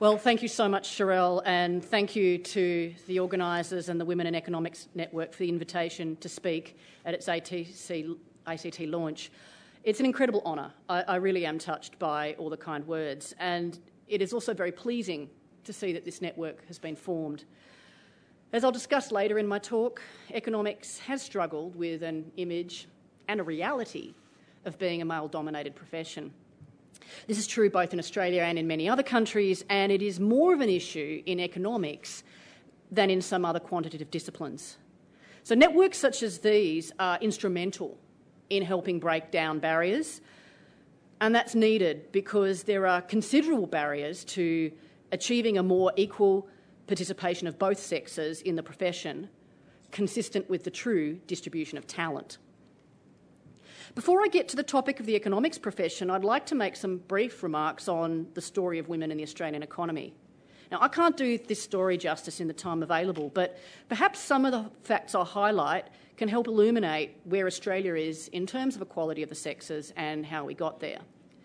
Well, thank you so much, Sherelle, and thank you to the organisers and the Women in Economics Network for the invitation to speak at its ACT launch. It's an incredible honour. I really am touched by all the kind words, and it is also very pleasing to see that this network has been formed. As I'll discuss later in my talk, economics has struggled with an image and a reality of being a male-dominated profession. This is true both in Australia and in many other countries, and it is more of an issue in economics than in some other quantitative disciplines. So networks such as these are instrumental in helping break down barriers, and that's needed because there are considerable barriers to achieving a more equal participation of both sexes in the profession, consistent with the true distribution of talent. Before I get to the topic of the economics profession, I'd like to make some brief remarks on the story of women in the Australian economy. Now, I can't do this story justice in the time available, but perhaps some of the facts I'll highlight can help illuminate where Australia is in terms of equality of the sexes and how we got there.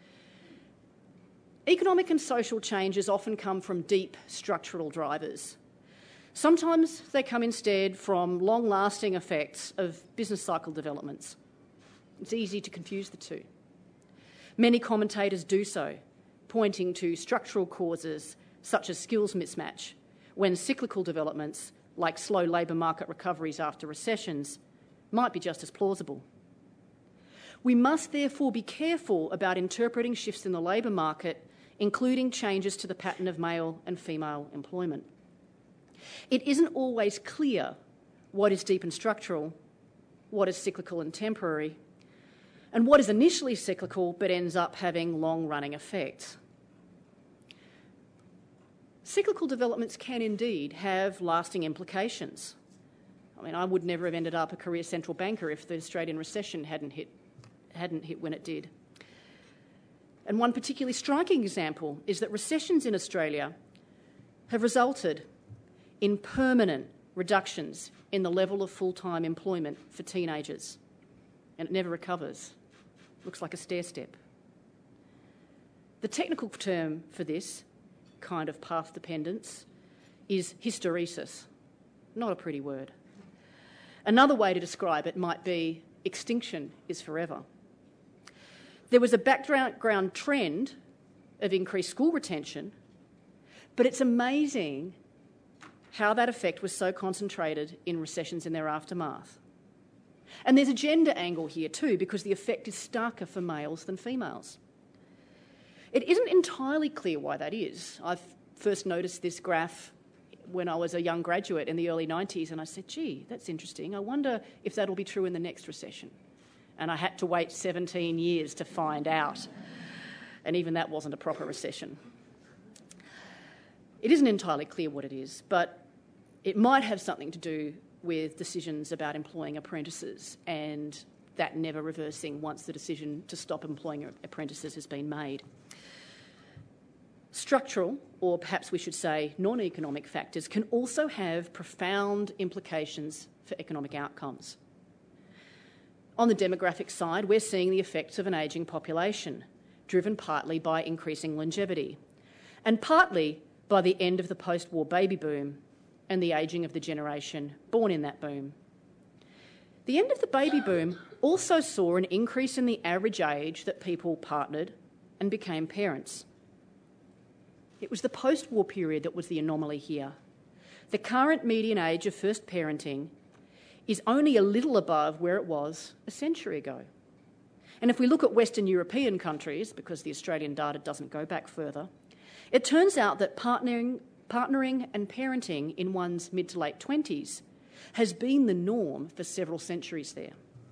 Economic and social changes often come from deep structural drivers. Sometimes they come instead from long-lasting effects of business cycle developments. It's easy to confuse the two. Many commentators do so, pointing to structural causes such as skills mismatch, when cyclical developments like slow labour market recoveries after recessions might be just as plausible. We must therefore be careful about interpreting shifts in the labour market, including changes to the pattern of male and female employment. It isn't always clear what is deep and structural, what is cyclical and temporary, and what is initially cyclical but ends up having long-running effects. Cyclical developments can indeed have lasting implications. I mean, I would never have ended up a career central banker if the Australian recession hadn't hit when it did. And one particularly striking example is that recessions in Australia have resulted in permanent reductions in the level of full-time employment for teenagers, and it never recovers. Looks like a stair-step. The technical term for this kind of path dependence is hysteresis. Not a pretty word. Another way to describe it might be extinction is forever. There was a background trend of increased school retention, but it's amazing how that effect was so concentrated in recessions and their aftermath. And there's a gender angle here too, because the effect is starker for males than females. It isn't entirely clear why that is. I first noticed this graph when I was a young graduate in the early 90s, and I said, gee, that's interesting. I wonder if that'll be true in the next recession. And I had to wait 17 years to find out. And even that wasn't a proper recession. It isn't entirely clear what it is, but it might have something to do with decisions about employing apprentices and that never reversing once the decision to stop employing apprentices has been made. Structural, or perhaps we should say non-economic factors, can also have profound implications for economic outcomes. On the demographic side, we're seeing the effects of an ageing population, driven partly by increasing longevity, and partly by the end of the post-war baby boom and the ageing of the generation born in that boom. The end of the baby boom also saw an increase in the average age that people partnered and became parents. It was the post-war period that was the anomaly here. The current median age of first parenting is only a little above where it was a century ago. And if we look at Western European countries, because the Australian data doesn't go back further, it turns out that partnering and parenting in one's mid to late 20s has been the norm for several centuries there.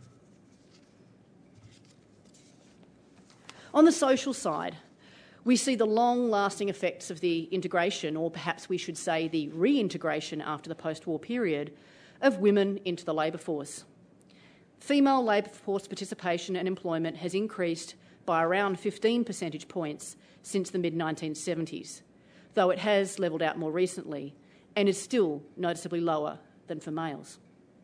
On the social side, we see the long-lasting effects of the integration, or perhaps we should say the reintegration after the post-war period, of women into the labour force. Female labour force participation and employment has increased by around 15 percentage points since the mid-1970s, though it has levelled out more recently and is still noticeably lower than for males.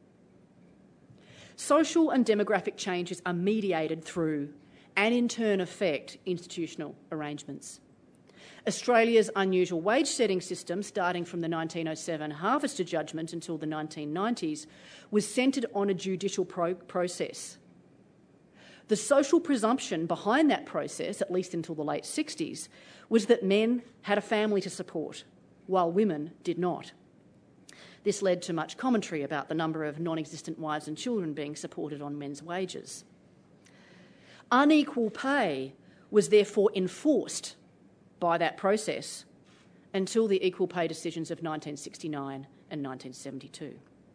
Social and demographic changes are mediated through and in turn affect institutional arrangements. Australia's unusual wage setting system, starting from the 1907 Harvester Judgment until the 1990s, was centred on a judicial process. The social presumption behind that process, at least until the late 60s, was that men had a family to support, while women did not. This led to much commentary about the number of non-existent wives and children being supported on men's wages. Unequal pay was therefore enforced by that process until the equal pay decisions of 1969 and 1972.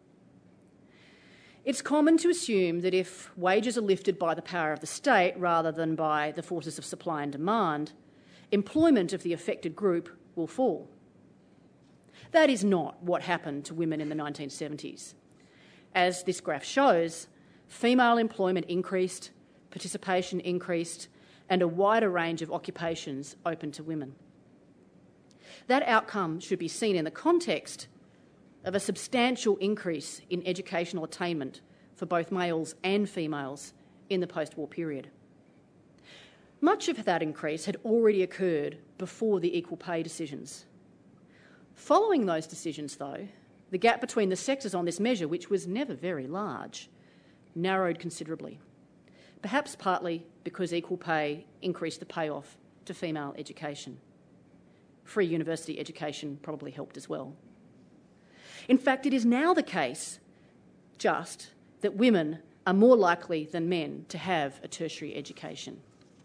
It's common to assume that if wages are lifted by the power of the state rather than by the forces of supply and demand, employment of the affected group will fall. That is not what happened to women in the 1970s. As this graph shows, female employment increased, participation increased, and a wider range of occupations open to women. That outcome should be seen in the context of a substantial increase in educational attainment for both males and females in the post-war period. Much of that increase had already occurred before the equal pay decisions. Following those decisions, though, the gap between the sexes on this measure, which was never very large, narrowed considerably, perhaps partly because equal pay increased the payoff to female education. Free university education probably helped as well. In fact, it is now the case just that women are more likely than men to have a tertiary education.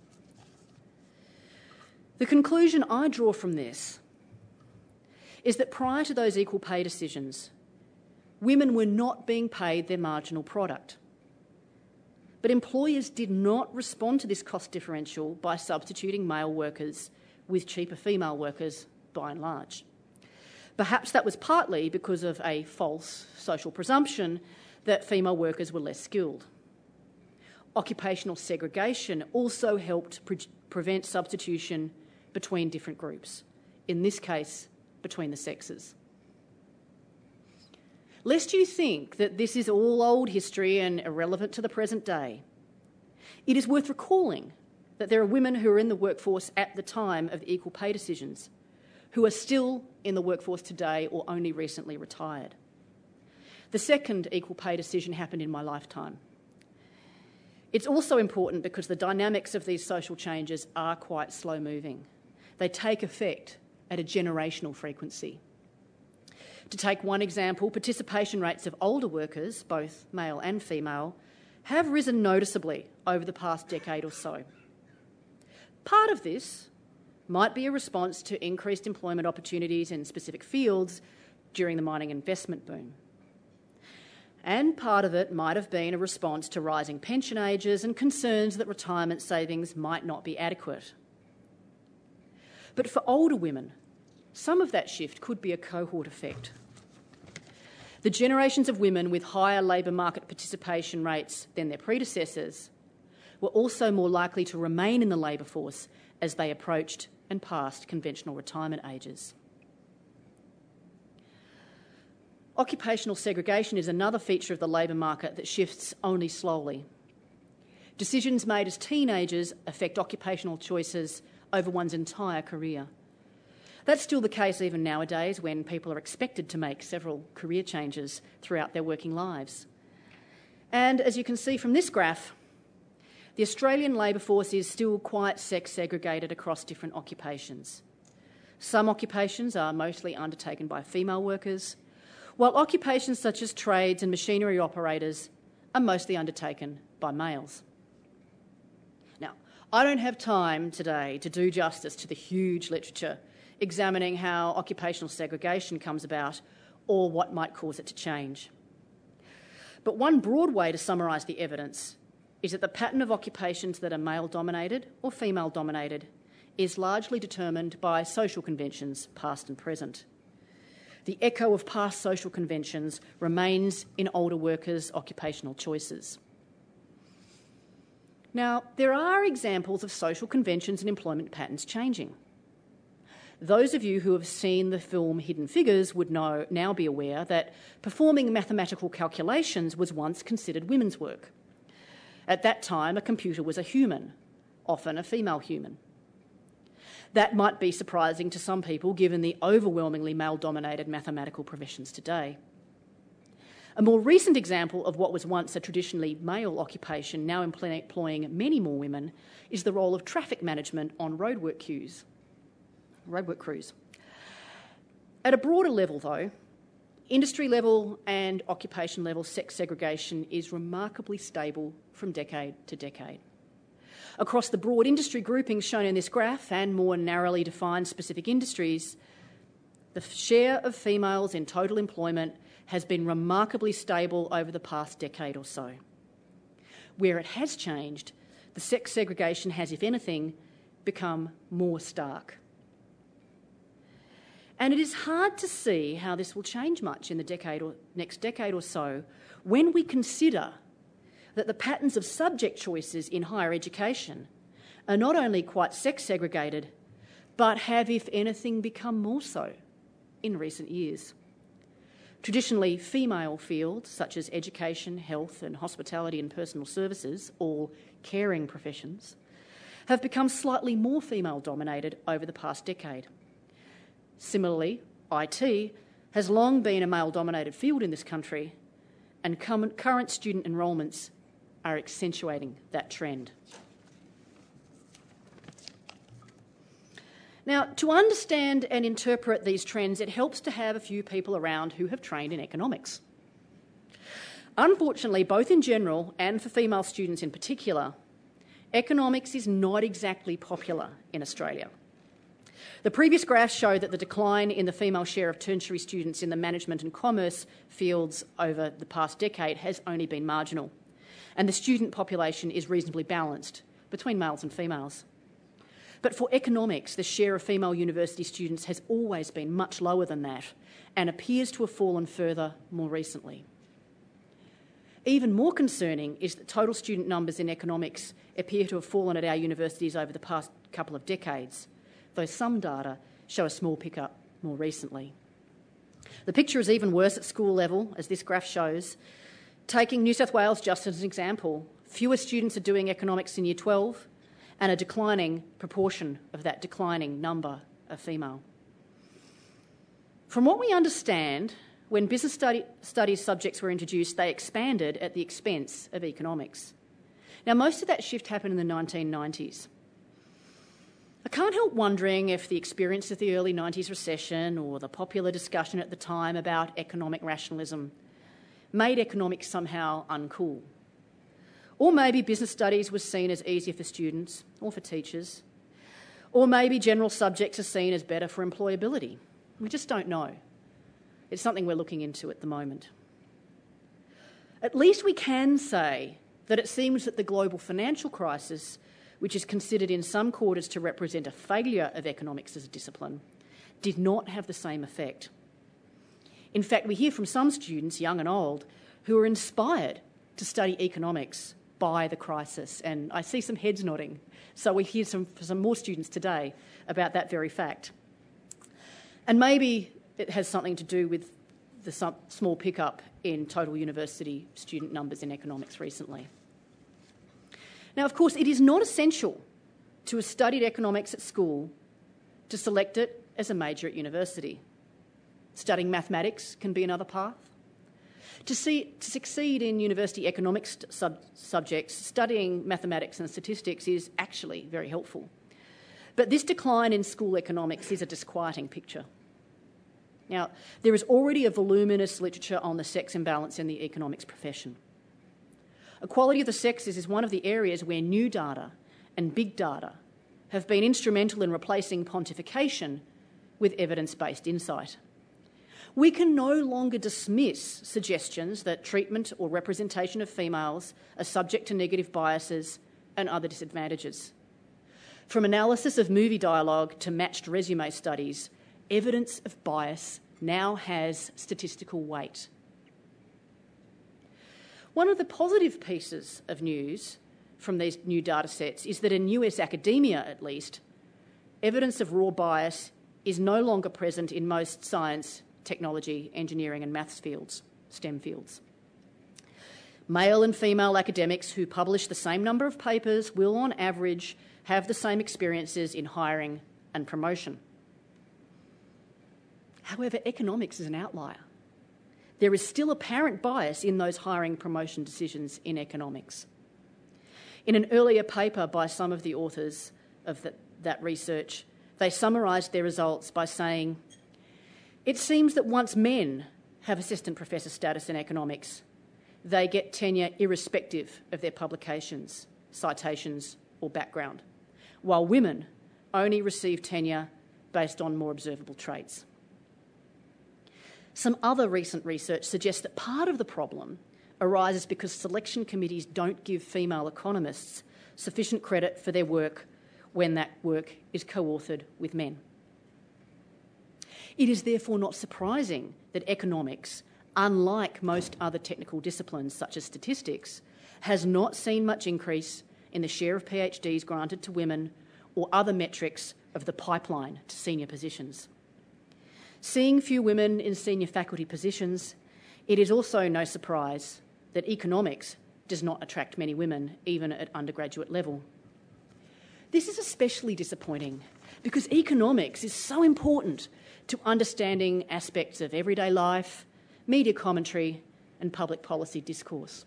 The conclusion I draw from this is that prior to those equal pay decisions, women were not being paid their marginal product. But employers did not respond to this cost differential by substituting male workers with cheaper female workers by and large. Perhaps that was partly because of a false social presumption that female workers were less skilled. Occupational segregation also helped prevent substitution between different groups, in this case, between the sexes. Lest you think that this is all old history and irrelevant to the present day, it is worth recalling that there are women who were in the workforce at the time of the equal pay decisions who are still in the workforce today or only recently retired. The second equal pay decision happened in my lifetime. It's also important because the dynamics of these social changes are quite slow-moving. They take effect at a generational frequency. To take one example, participation rates of older workers, both male and female, have risen noticeably over the past decade or so. Part of this might be a response to increased employment opportunities in specific fields during the mining investment boom. And part of it might have been a response to rising pension ages and concerns that retirement savings might not be adequate. But for older women, some of that shift could be a cohort effect. The generations of women with higher labour market participation rates than their predecessors were also more likely to remain in the labour force as they approached and passed conventional retirement ages. Occupational segregation is another feature of the labour market that shifts only slowly. Decisions made as teenagers affect occupational choices over one's entire career. That's still the case even nowadays when people are expected to make several career changes throughout their working lives. And as you can see from this graph, the Australian labour force is still quite sex segregated across different occupations. Some occupations are mostly undertaken by female workers, while occupations such as trades and machinery operators are mostly undertaken by males. Now, I don't have time today to do justice to the huge literature examining how occupational segregation comes about or what might cause it to change. But one broad way to summarise the evidence is that the pattern of occupations that are male-dominated or female-dominated is largely determined by social conventions, past and present. The echo of past social conventions remains in older workers' occupational choices. Now, there are examples of social conventions and employment patterns changing. Those of you who have seen the film Hidden Figures would now be aware that performing mathematical calculations was once considered women's work. At that time, a computer was a human, often a female human. That might be surprising to some people given the overwhelmingly male-dominated mathematical professions today. A more recent example of what was once a traditionally male occupation, now employing many more women, is the role of traffic management on roadwork crews. At a broader level, though, industry level and occupation level sex segregation is remarkably stable from decade to decade. Across the broad industry groupings shown in this graph and more narrowly defined specific industries, the share of females in total employment has been remarkably stable over the past decade or so. Where it has changed, the sex segregation has, if anything, become more stark. And it is hard to see how this will change much in the next decade or so when we consider that the patterns of subject choices in higher education are not only quite sex segregated, but have, if anything, become more so in recent years. Traditionally female fields such as education, health and hospitality and personal services, all caring professions, have become slightly more female dominated over the past decade. Similarly, IT has long been a male-dominated field in this country, and current student enrolments are accentuating that trend. Now, to understand and interpret these trends, it helps to have a few people around who have trained in economics. Unfortunately, both in general and for female students in particular, economics is not exactly popular in Australia. The previous graphs show that the decline in the female share of tertiary students in the management and commerce fields over the past decade has only been marginal, and the student population is reasonably balanced between males and females. But for economics, the share of female university students has always been much lower than that and appears to have fallen further more recently. Even more concerning is that total student numbers in economics appear to have fallen at our universities over the past couple of decades, though some data show a small pickup more recently. The picture is even worse at school level, as this graph shows. Taking New South Wales just as an example, fewer students are doing economics in Year 12 and a declining proportion of that declining number are female. From what we understand, when business studies subjects were introduced, they expanded at the expense of economics. Now, most of that shift happened in the 1990s. I can't help wondering if the experience of the early 90s recession or the popular discussion at the time about economic rationalism made economics somehow uncool. Or maybe business studies was seen as easier for students or for teachers. Or maybe general subjects are seen as better for employability. We just don't know. It's something we're looking into at the moment. At least we can say that it seems that the global financial crisis, which is considered in some quarters to represent a failure of economics as a discipline, did not have the same effect. In fact, we hear from some students, young and old, who are inspired to study economics by the crisis, and I see some heads nodding. So we hear from some more students today about that very fact. And maybe it has something to do with the small pickup in total university student numbers in economics recently. Now, of course, it is not essential to have studied economics at school to select it as a major at university. Studying mathematics can be another path. To succeed in university economics subjects, studying mathematics and statistics is actually very helpful. But this decline in school economics is a disquieting picture. Now, there is already a voluminous literature on the sex imbalance in the economics profession. Equality of the sexes is one of the areas where new data and big data have been instrumental in replacing pontification with evidence-based insight. We can no longer dismiss suggestions that treatment or representation of females are subject to negative biases and other disadvantages. From analysis of movie dialogue to matched resume studies, evidence of bias now has statistical weight. One of the positive pieces of news from these new data sets is that in US academia, at least, evidence of raw bias is no longer present in most science, technology, engineering and maths fields, STEM fields. Male and female academics who publish the same number of papers will, on average, have the same experiences in hiring and promotion. However, economics is an outlier. There is still apparent bias in those hiring promotion decisions in economics. In an earlier paper by some of the authors of that research, they summarised their results by saying, "It seems that once men have assistant professor status in economics, they get tenure irrespective of their publications, citations or background, while women only receive tenure based on more observable traits." Some other recent research suggests that part of the problem arises because selection committees don't give female economists sufficient credit for their work when that work is co-authored with men. It is therefore not surprising that economics, unlike most other technical disciplines such as statistics, has not seen much increase in the share of PhDs granted to women or other metrics of the pipeline to senior positions. Seeing few women in senior faculty positions, it is also no surprise that economics does not attract many women, even at undergraduate level. This is especially disappointing because economics is so important to understanding aspects of everyday life, media commentary, and public policy discourse.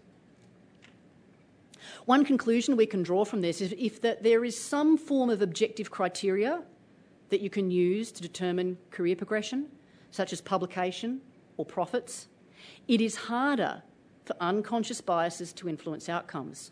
One conclusion we can draw from this is that there is some form of objective criteria that you can use to determine career progression, such as publication or profits, it is harder for unconscious biases to influence outcomes.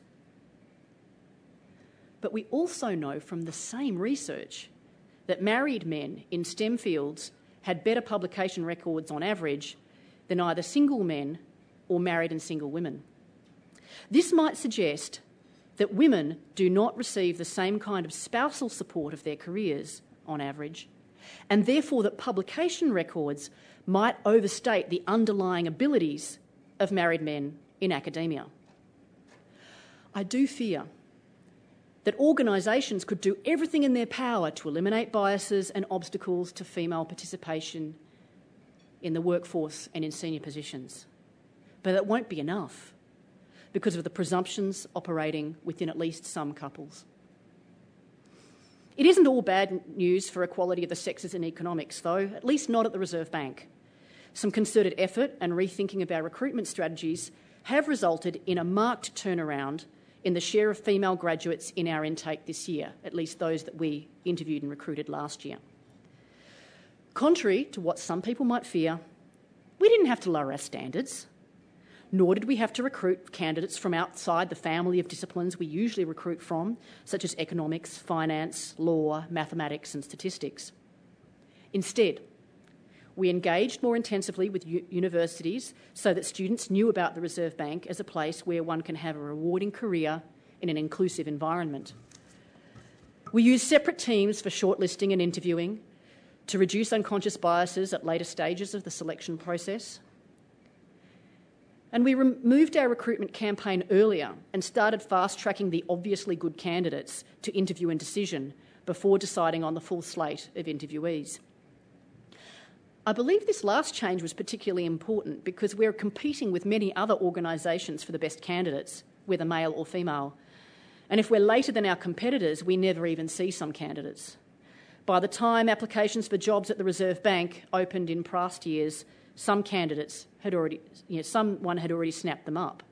But we also know from the same research that married men in STEM fields had better publication records on average than either single men or married and single women. This might suggest that women do not receive the same kind of spousal support of their careers on average, and therefore that publication records might overstate the underlying abilities of married men in academia. I do fear that organisations could do everything in their power to eliminate biases and obstacles to female participation in the workforce and in senior positions. But it won't be enough because of the presumptions operating within at least some couples. It isn't all bad news for equality of the sexes in economics, though, at least not at the Reserve Bank. Some concerted effort and rethinking of our recruitment strategies have resulted in a marked turnaround in the share of female graduates in our intake this year, at least those that we interviewed and recruited last year. Contrary to what some people might fear, we didn't have to lower our standards, nor did we have to recruit candidates from outside the family of disciplines we usually recruit from, such as economics, finance, law, mathematics and statistics. Instead, we engaged more intensively with universities so that students knew about the Reserve Bank as a place where one can have a rewarding career in an inclusive environment. We used separate teams for shortlisting and interviewing to reduce unconscious biases at later stages of the selection process. And we moved our recruitment campaign earlier and started fast-tracking the obviously good candidates to interview and decision before deciding on the full slate of interviewees. I believe this last change was particularly important because we're competing with many other organisations for the best candidates, whether male or female. And if we're later than our competitors, we never even see some candidates. By the time applications for jobs at the Reserve Bank opened in past years, some candidates had someone had already snapped them up.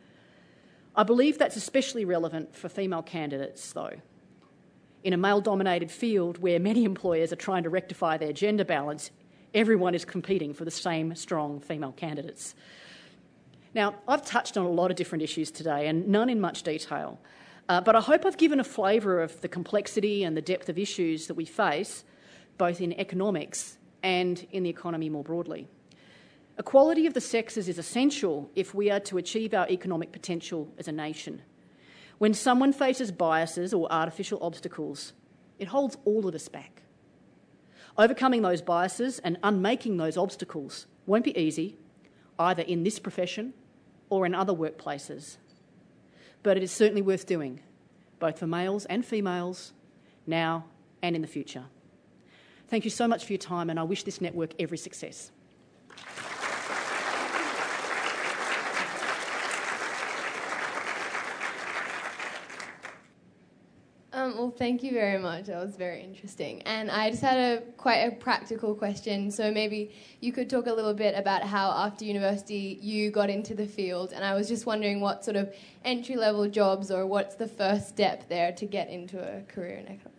I believe that's especially relevant for female candidates, though. In a male-dominated field where many employers are trying to rectify their gender balance, everyone is competing for the same strong female candidates. Now, I've touched on a lot of different issues today, and none in much detail, but I hope I've given a flavour of the complexity and the depth of issues that we face, both in economics and in the economy more broadly. Equality of the sexes is essential if we are to achieve our economic potential as a nation. When someone faces biases or artificial obstacles, it holds all of us back. Overcoming those biases and unmaking those obstacles won't be easy, either in this profession or in other workplaces. But it is certainly worth doing, both for males and females, now and in the future. Thank you so much for your time, and I wish this network every success. Well, thank you very much. That was very interesting. And I just had quite a practical question. So maybe you could talk a little bit about how after university you got into the field. And I was just wondering what sort of entry-level jobs or what's the first step there to get into a career in economics?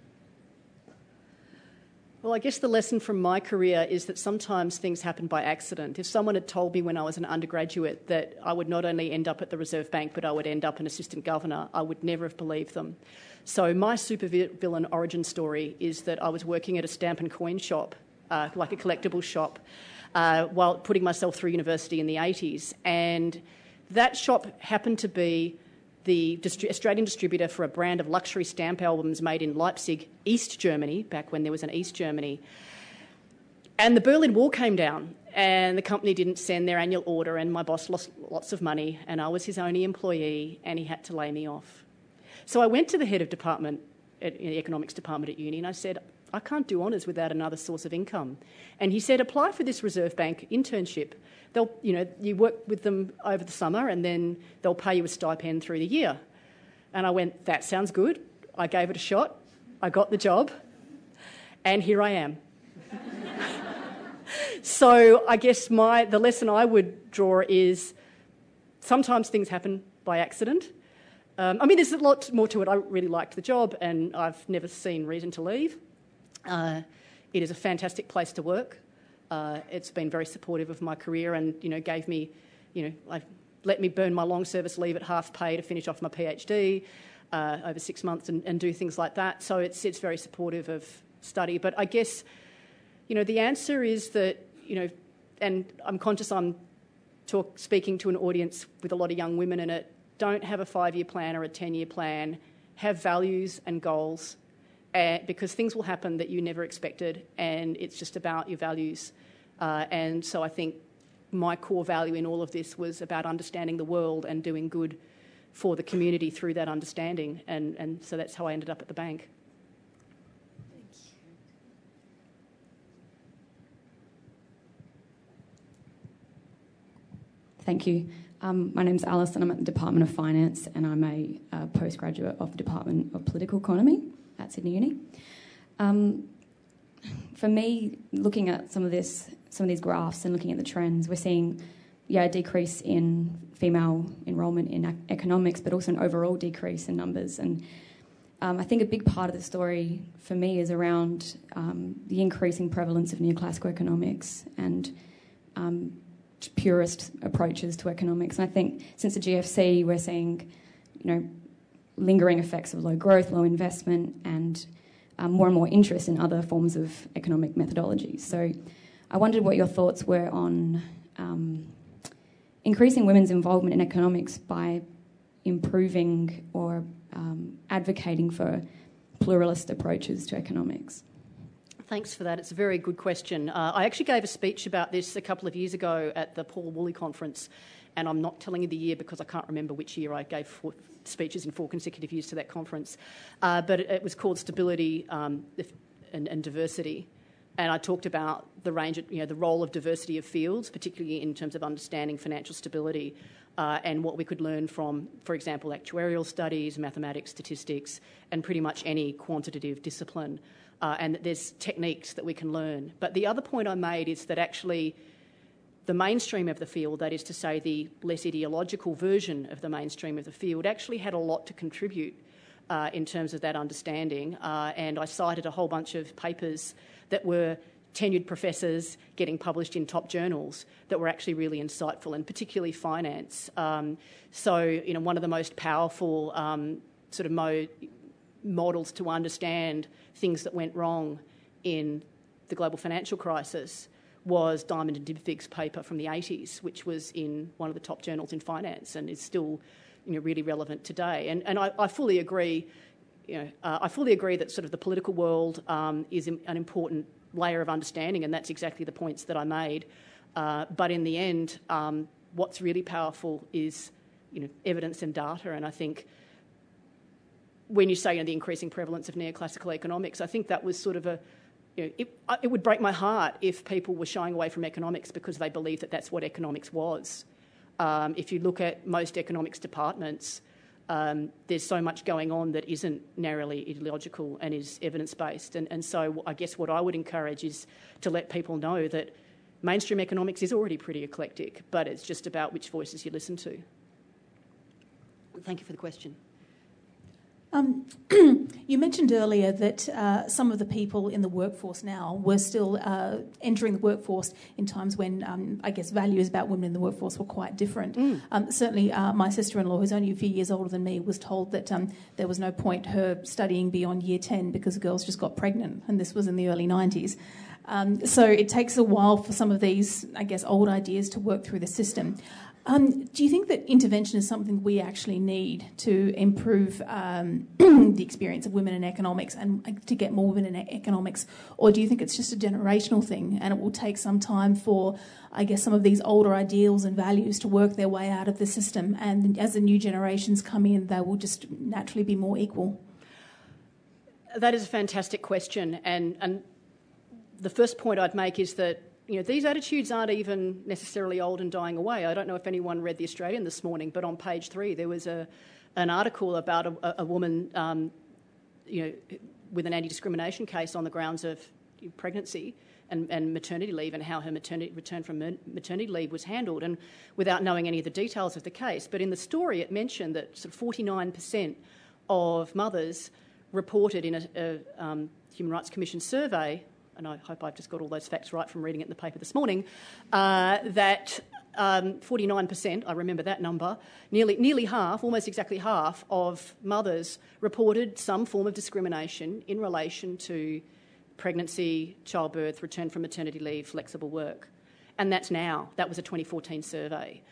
Well, I guess the lesson from my career is that sometimes things happen by accident. If someone had told me when I was an undergraduate that I would not only end up at the Reserve Bank, but I would end up an assistant governor, I would never have believed them. So my supervillain origin story is that I was working at a stamp and coin shop, like a collectible shop, while putting myself through university in the 80s. And that shop happened to be the Australian distributor for a brand of luxury stamp albums made in Leipzig, East Germany, back when there was an East Germany. And the Berlin Wall came down and the company didn't send their annual order and my boss lost lots of money and I was his only employee and he had to lay me off. So I went to the head of department, in the economics department at uni, and I said, I can't do honours without another source of income. And he said, apply for this Reserve Bank internship. They'll, you work with them over the summer and then they'll pay you a stipend through the year. And I went, that sounds good. I gave it a shot. I got the job. And here I am. So I guess the lesson I would draw is sometimes things happen by accident. There's a lot more to it. I really liked the job and I've never seen reason to leave. It is a fantastic place to work. It's been very supportive of my career and, gave me, let me burn my long service leave at half pay to finish off my PhD over 6 months and do things like that. So it's very supportive of study. But I guess, the answer is that, and I'm conscious I'm speaking to an audience with a lot of young women in it, don't have a 5-year plan or a 10-year plan. Have values and goals. Because things will happen that you never expected and it's just about your values. And so I think my core value in all of this was about understanding the world and doing good for the community through that understanding. And so that's how I ended up at the bank. Thank you. My name's Alice and I'm at the Department of Finance and I'm a postgraduate of the Department of Political Economy at Sydney Uni. For me, looking at some of these graphs and looking at the trends, we're seeing a decrease in female enrolment in economics, but also an overall decrease in numbers. And I think a big part of the story for me is around the increasing prevalence of neoclassical economics and purist approaches to economics. And I think since the GFC, we're seeing, lingering effects of low growth, low investment, and more and more interest in other forms of economic methodologies. So I wondered what your thoughts were on increasing women's involvement in economics by improving or advocating for pluralist approaches to economics. Thanks for that. It's a very good question. I actually gave a speech about this a couple of years ago at the Paul Woolley conference, and I'm not telling you the year because I can't remember which year. I gave 4 speeches in 4 consecutive years to that conference. But it was called Stability and Diversity. And I talked about the range of, the role of diversity of fields, particularly in terms of understanding financial stability and what we could learn from, for example, actuarial studies, mathematics, statistics, and pretty much any quantitative discipline. And that there's techniques that we can learn. But the other point I made is that actually the mainstream of the field, that is to say the less ideological version of the mainstream of the field, actually had a lot to contribute in terms of that understanding. And I cited a whole bunch of papers that were tenured professors getting published in top journals that were actually really insightful, and particularly finance. So, one of the most powerful sort of models to understand things that went wrong in the global financial crisis was Diamond and Dybvig's paper from the 80s, which was in one of the top journals in finance and is still, really relevant today. And I fully agree. I fully agree that sort of the political world is an important layer of understanding, and that's exactly the points that I made. But in the end, what's really powerful is, evidence and data. And I think when you say the increasing prevalence of neoclassical economics, I think that was sort of it would break my heart if people were shying away from economics because they believed that that's what economics was. If you look at most economics departments, there's so much going on that isn't narrowly ideological and is evidence-based. And so I guess what I would encourage is to let people know that mainstream economics is already pretty eclectic, but it's just about which voices you listen to. Thank you for the question. You mentioned earlier that some of the people in the workforce now were still entering the workforce in times when, I guess, values about women in the workforce were quite different. Certainly, my sister-in-law, who's only a few years older than me, was told that there was no point her studying beyond year 10 because girls just got pregnant, and this was in the early 90s. So it takes a while for some of these, I guess, old ideas to work through the system. Do you think that intervention is something we actually need to improve the experience of women in economics and to get more women in economics? Or do you think it's just a generational thing and it will take some time for, I guess, some of these older ideals and values to work their way out of the system, and as the new generations come in, they will just naturally be more equal? That is a fantastic question. And the first point I'd make is that these attitudes aren't even necessarily old and dying away. I don't know if anyone read The Australian this morning, but on page 3 there was an article about a woman, with an anti-discrimination case on the grounds of pregnancy and maternity leave, and how her return from maternity leave was handled, and without knowing any of the details of the case. But in the story it mentioned that sort of 49% of mothers reported in a Human Rights Commission survey, and I hope I've just got all those facts right from reading it in the paper this morning, that 49%, I remember that number, nearly half, almost exactly half of mothers reported some form of discrimination in relation to pregnancy, childbirth, return from maternity leave, flexible work. And that's now. That was a 2014 survey.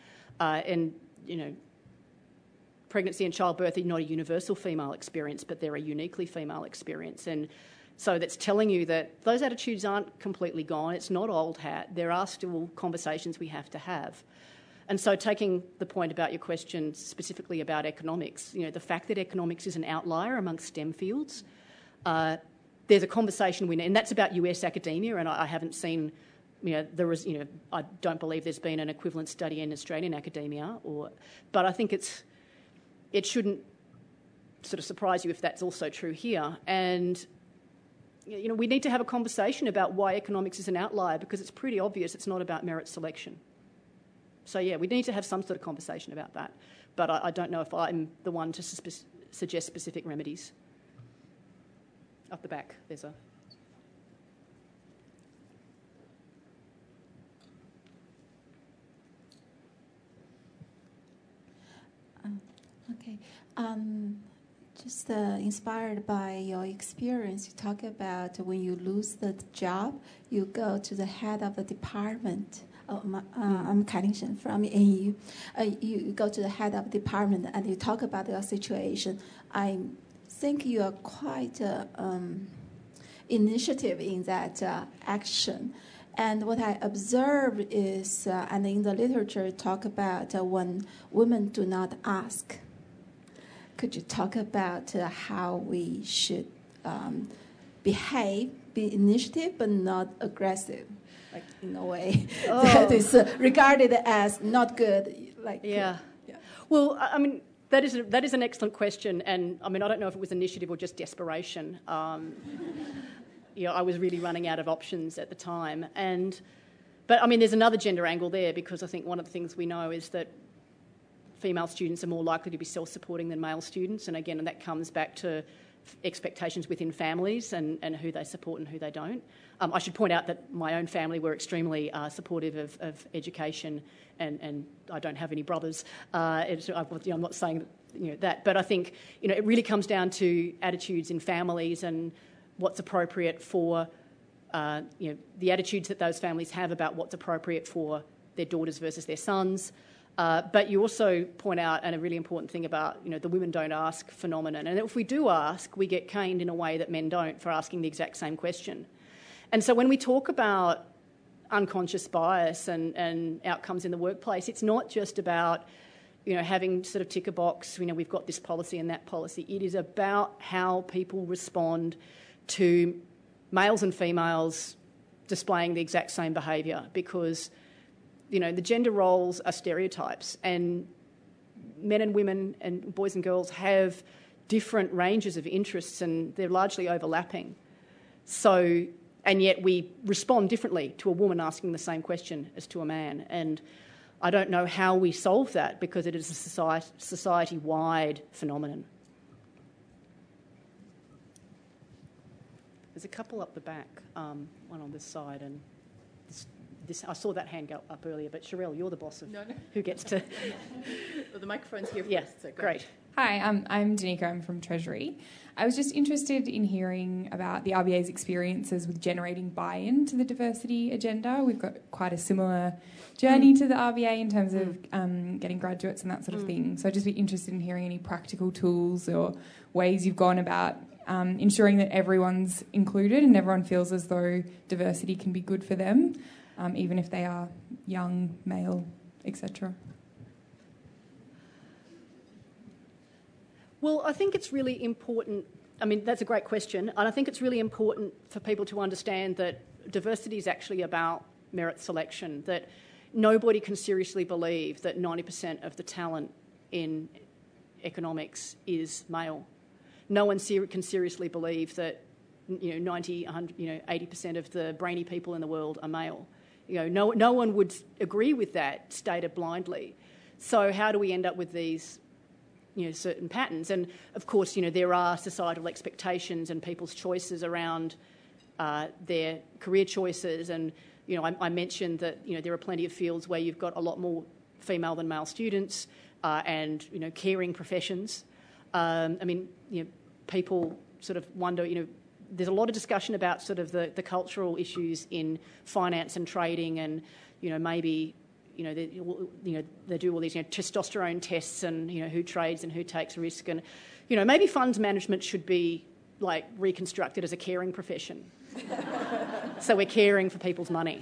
Pregnancy and childbirth are not a universal female experience, but they're a uniquely female experience. And so that's telling you that those attitudes aren't completely gone. It's not old hat. There are still conversations we have to have. And so taking the point about your question specifically about economics, the fact that economics is an outlier amongst STEM fields, there's a conversation and that's about US academia, and I haven't seen, I don't believe there's been an equivalent study in Australian academia, but I think it shouldn't sort of surprise you if that's also true here. And we need to have a conversation about why economics is an outlier, because it's pretty obvious it's not about merit selection. So, we need to have some sort of conversation about that. But I don't know if I'm the one to suggest specific remedies. Up the back, there's a... Okay. Just inspired by your experience, you talk about when you lose the job, you go to the head of the department. I'm Karin Shen from NU. You go to the head of the department and you talk about your situation. I think you are quite initiative in that action. And what I observe is, and in the literature, talk about when women do not ask. Could you talk about how we should behave, be initiative, but not aggressive, like in a way that is regarded as not good? Well, I mean, that is an excellent question, and I mean, I don't know if it was initiative or just desperation. I was really running out of options at the time, but I mean, there's another gender angle there, because I think one of the things we know is that female students are more likely to be self-supporting than male students, and again, that comes back to expectations within families and who they support and who they don't. I should point out that my own family were extremely supportive of education, and I don't have any brothers. I'm not saying that, but I think it really comes down to attitudes in families and what's appropriate for the attitudes that those families have about what's appropriate for their daughters versus their sons. But you also point out, and a really important thing about, the women don't ask phenomenon. And if we do ask, we get caned in a way that men don't for asking the exact same question. And so when we talk about unconscious bias and outcomes in the workplace, it's not just about, having sort of tick a box, we've got this policy and that policy. It is about how people respond to males and females displaying the exact same behaviour, because the gender roles are stereotypes, and men and women and boys and girls have different ranges of interests and they're largely overlapping. So, and yet we respond differently to a woman asking the same question as to a man. And I don't know how we solve that because it is a society-wide phenomenon. There's a couple up the back, one on this side, and this. I saw that hand go up earlier, but Sherelle, you're the boss of who gets to... Well, the microphone's here first. Yeah, So great. Hi, I'm Danica, I'm from Treasury. I was just interested in hearing about the RBA's experiences with generating buy-in to the diversity agenda. We've got quite a similar journey to the RBA in terms of getting graduates and that sort of thing. So I'd just be interested in hearing any practical tools or ways you've gone about ensuring that everyone's included and everyone feels as though diversity can be good for them, even if they are young, male, etc. Well, I think it's really important. I mean, that's a great question. And I think it's really important for people to understand that diversity is actually about merit selection, that nobody can seriously believe that 90% of the talent in economics is male. No one can seriously believe that 90, 100, 80% of the brainy people in the world are male. No one would agree with that stated blindly. So how do we end up with these certain patterns? And of course, there are societal expectations and people's choices around their career choices. And, I mentioned that, there are plenty of fields where you've got a lot more female than male students and, caring professions. People sort of wonder, there's a lot of discussion about sort of the cultural issues in finance and trading and, maybe... they do all these, testosterone tests and, who trades and who takes risk. And, maybe funds management should be, reconstructed as a caring profession. So we're caring for people's money.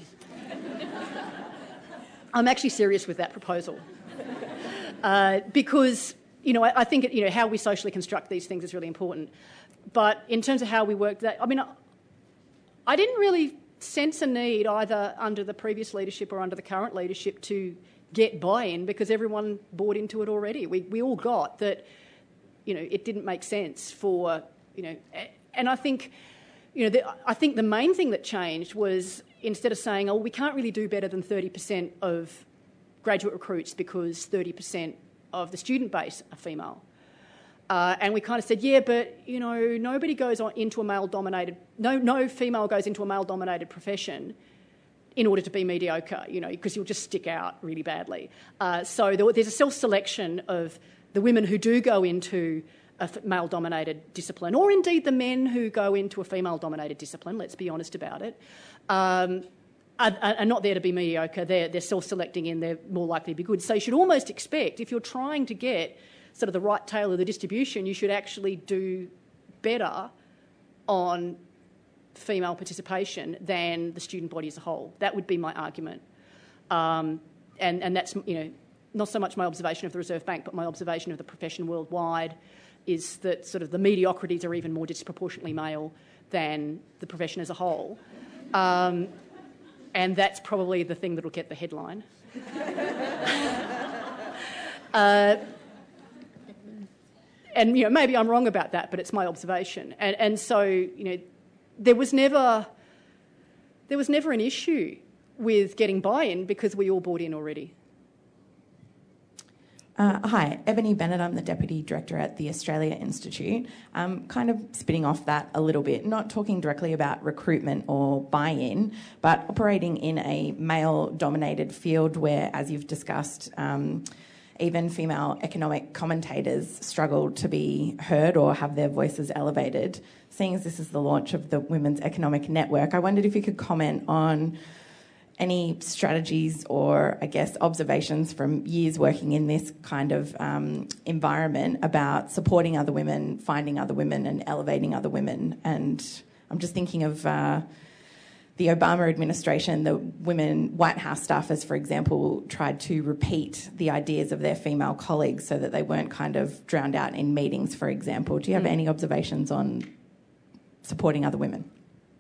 I'm actually serious with that proposal. Because, I think, how we socially construct these things is really important. But in terms of how we work that, I didn't really sense a need either under the previous leadership or under the current leadership to get buy-in because everyone bought into it already. We all got that, it didn't make sense for, and I think, I think the main thing that changed was instead of saying, we can't really do better than 30% of graduate recruits because 30% of the student base are female. And we kind of said, but, nobody goes into a male-dominated... No female goes into a male-dominated profession in order to be mediocre, because you'll just stick out really badly. So there's a self-selection of the women who do go into a male-dominated discipline, or indeed the men who go into a female-dominated discipline, let's be honest about it, are not there to be mediocre. They're self-selecting and they're more likely to be good. So you should almost expect, if you're trying to get sort of the right tail of the distribution, you should actually do better on female participation than the student body as a whole. That would be my argument. And that's, not so much my observation of the Reserve Bank, but my observation of the profession worldwide is that sort of the mediocrities are even more disproportionately male than the profession as a whole. And that's probably the thing that'll get the headline. And, maybe I'm wrong about that, but it's my observation. And so, there was never an issue with getting buy-in because we all bought in already. Hi, Ebony Bennett. I'm the Deputy Director at the Australia Institute. Kind of spinning off that a little bit, not talking directly about recruitment or buy-in, but operating in a male-dominated field where, as you've discussed, even female economic commentators struggle to be heard or have their voices elevated. Seeing as this is the launch of the Women's Economic Network, I wondered if you could comment on any strategies or, I guess, observations from years working in this kind of environment about supporting other women, finding other women and elevating other women. And I'm just thinking of the Obama administration, the women White House staffers, for example, tried to repeat the ideas of their female colleagues so that they weren't kind of drowned out in meetings, for example. Do you have any observations on supporting other women?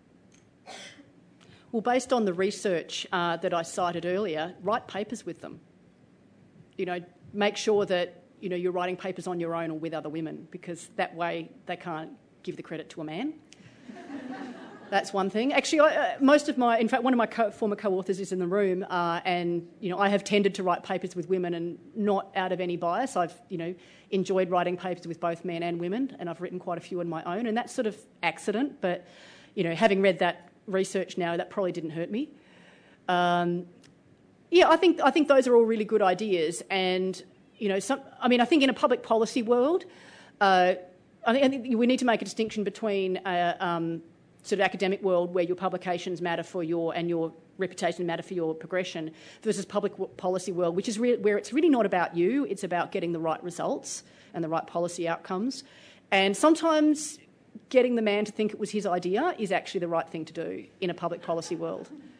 Well, based on the research that I cited earlier, write papers with them. Make sure that you're writing papers on your own or with other women, because that way they can't give the credit to a man. That's one thing. Actually, one of my former co-authors is in the room, and I have tended to write papers with women, and not out of any bias. I've enjoyed writing papers with both men and women, and I've written quite a few on my own, and that's sort of accident. But having read that research now, that probably didn't hurt me. I think those are all really good ideas, and I think in a public policy world, I think we need to make a distinction between sort of academic world where your publications matter and your reputation matter for your progression, versus public policy world, which is where it's really not about you, it's about getting the right results and the right policy outcomes. And sometimes getting the man to think it was his idea is actually the right thing to do in a public policy world.